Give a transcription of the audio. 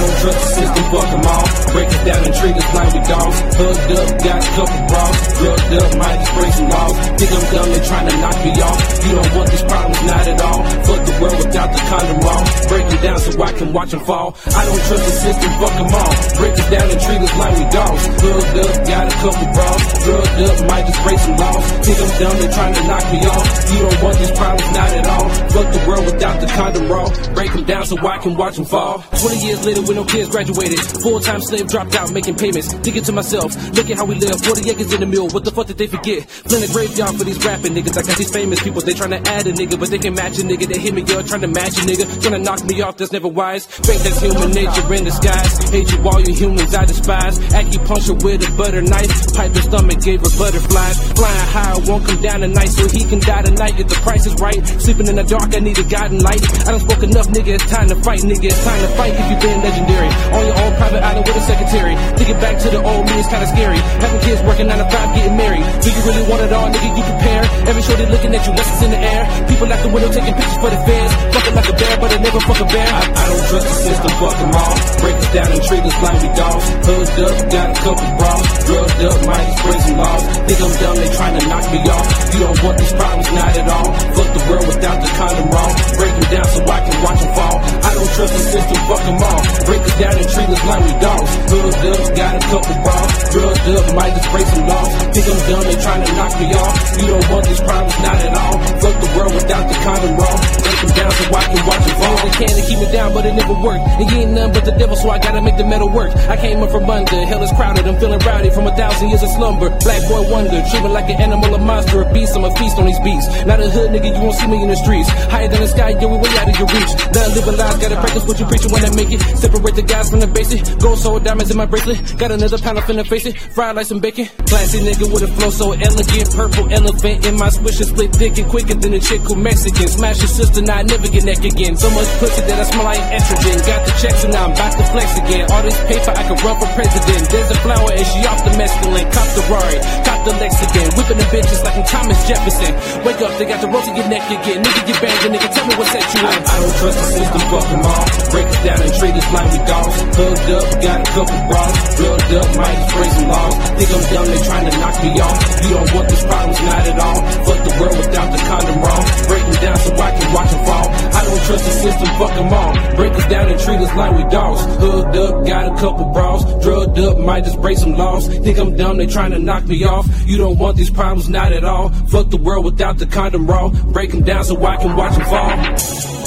don't trust the system, fuck them all. Break it down and treat us like we dogs. Hugged up, got a couple bras. Drugged up, might just break some laws. Think I'm dumb and trying to knock me off. You don't want these problems, not at all. Fuck the world without the condom raw. Break them down so I can watch them fall. I don't trust the system, fuck them all. Break it down and treat us like we dogs. Hugged up, got a couple bras. Drugged up, might just break some laws. Think I'm dumb and trying to knock me off. You don't want these problems, not at all. Fuck the world without the condom raw. Break them down so I can watch them fall. 20 years later with no kids graduated. Full-time slave dropped out making payments. Thinking to myself, look at how we live. 40 acres in the mill, what the fuck did they forget? Flint a graveyard for these rapping niggas. I got these famous people, they tryna add a nigga, but they can match a nigga. They hit me up trying to match a nigga. Tryna knock me off, that's never wise. Think that's human nature in disguise. Hate you all you humans I despise. Acupuncture with a butter knife. Pipe his stomach gave her butterflies. Flying high, won't come down tonight so he can die tonight if the price is right. Sleeping in the dark, I need a guiding light. I done spoke enough, nigga, it's time to fight, nigga. It's time to fight if you been legendary. On your own private island with a secretary. Thinking back to the old me is kinda scary. Having kids working 9 to 5, getting married. Do you really want it all, nigga? You prepare. Every shorty looking at you, lessons in the air. People out the window taking pictures for the fans. Fucking like a bear, but I never fuck a bear. I don't trust the system, fuck them all. Break us down and treat us like we dogs. Hugged up, got a couple bras. Drugged up, might just break some laws. Think I'm dumb, they trying to knock me off. You don't want these problems, not at all. Fuck the world without the condom raw. Break them down so I can watch them fall. I don't trust the system, fuck them all. Break us down and treat us like we dogs. Hugged up, got a couple bras. Drugged up, might just break some laws. Think I'm dumb, they trying to knock me off. You don't want these problems, not at all. Fuck the world without the condom raw. Break them down so I can watch them fall. They can to keep me down, but it never worked. And you ain't nothing but the devil, so I gotta make the metal work. I came up from under, hell is crowded. I'm feeling rowdy from 1,000 years of slumber. Black boy wonder, treat me like an animal, a monster, a beast. I'm a feast on these beats. Not a hood nigga, you won't see me in the streets. Higher than the sky, yeah, we way out of your reach. Done living lives, gotta practice what you preaching when I make it. Separate the guys from the basic. Gold sold diamonds in my bracelet. Got another pound up in the face it. Fried like some bacon. Classy nigga with a flow so elegant. Purple elephant in my swisher, split thick and quicker than a chick who Mexican. Smash your sister, now I never get neck again. So much pussy that I smell like estrogen. Got the checks and now I'm about to flex again. All this paper, I can run for president. There's a flower and she off the mescaline. Cop the Rari, cop the Lex again. Whipping the bitches like I'm Thomas Jefferson. Wake up, they got the rose in your neck again. Nigga, get banged, nigga, tell me what set you in. I don't trust the system, fuck them all. Break us down and treat us like we dogs. Hugged up, got a couple bras. Drugged up, might just break some laws. Think I'm dumb, they trying to knock me off. You don't want these problems, not at all. Fuck the world without the condom raw. Break them down so I can watch them fall. I don't trust the system, fuck them all. Break us down and treat us like we dogs. Hugged up, got a couple bras. Drugged up, might just break some laws. Think I'm dumb, they trying to knock me off. You don't want these problems, not at all. Fuck the world without the condom raw. Break them down so I can watch them fall.